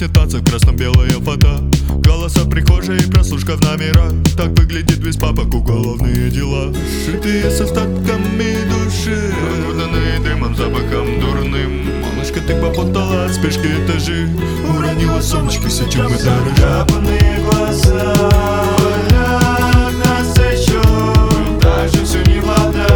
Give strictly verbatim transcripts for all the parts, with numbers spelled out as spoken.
снятся красно-белые фото. Голоса в прихожей и прослушка в номерах. Так выглядит весь папок, уголовные дела. Шитые с остатками души, окутанные дымом, запахом дурным. Малышка, ты попутала от спешки этажи, уронила сумочки, все, чем мы дорожим. Капанные глаза болят нас еще, даже все не вода.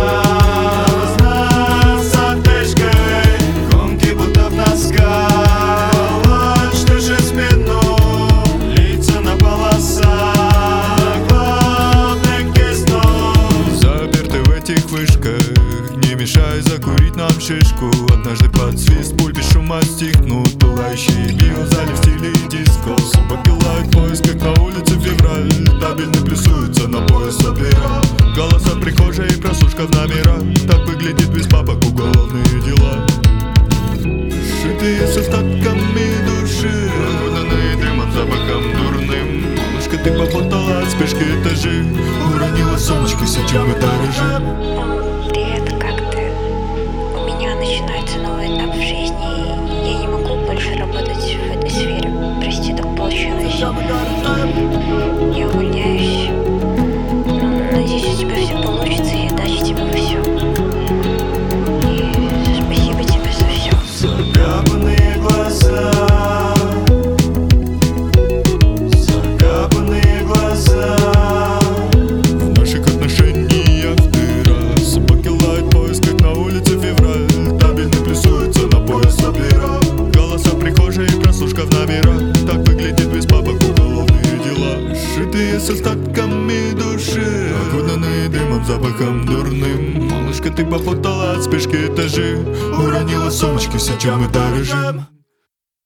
Нас отдышкой, гонки будто в носках. Что же спину, лица на полосах, главных киснув. Заперты в этих вышках, не мешай закурить нам шишку. Однажды под свист пуль без шума стихнут. Пылающие биозали в стиле диско. Собаки лают в поисках на улице февраль. Табельный плюсуется на пояс опера. Голоса в прихожей и прослушка в номерах. Так выглядит весь папок, уголовные дела. Шитые с остатками души, окутанные дымом, запахом дурным. Малышка, ты попутала от спешки этажи, уронила сумочки, все, чем мы дорожим. Привет, как ты? У меня начинается новый этап в жизни. Я не могу больше работать в этой сфере. Прости, так получилось. Я увольняюсь. Ну, надеюсь, у тебя все получится, и удачи тебе во всем. И спасибо тебе за все. Закапанные глаза, закапанные глаза. В наших отношениях дыра. Собаки лают в поисках на улице февраль. Табельный плюсуется на пояс опера. Голоса в прихожей и прослушка в номерах. Так выглядит весь папок, уголовные дела. Шитые с остатками души, окутанные дымом, запахом дурным. Малышка, ты попутала от спешки этажи, уронила сумочки, все, чем мы дорожим.